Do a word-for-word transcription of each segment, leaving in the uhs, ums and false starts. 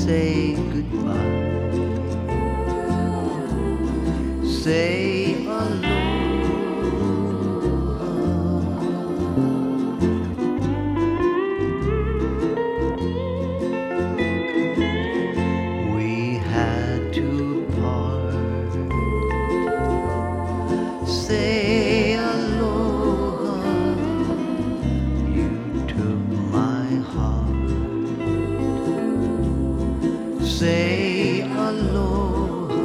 say goodbye. Say aloha. We had to part. Say aloha. You took my heart. Say aloha.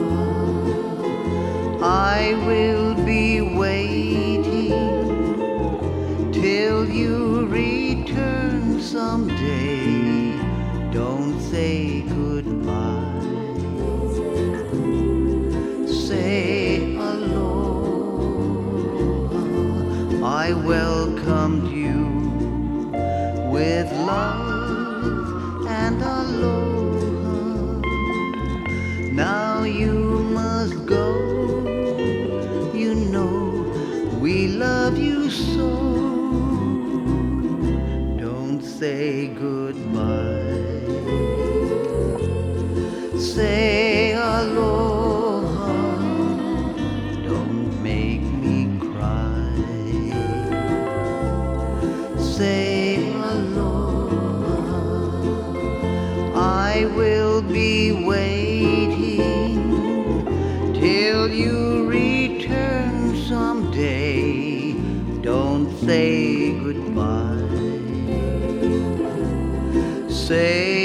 I will be waiting till you return someday. Don't say goodbye. Say aloha. I welcomed you with love and aloha. Now you must go. You know we love you so. Don't say goodbye. Say aloha. Don't make me cry. Say aloha. I will be waiting till you return someday. Don't say goodbye. Say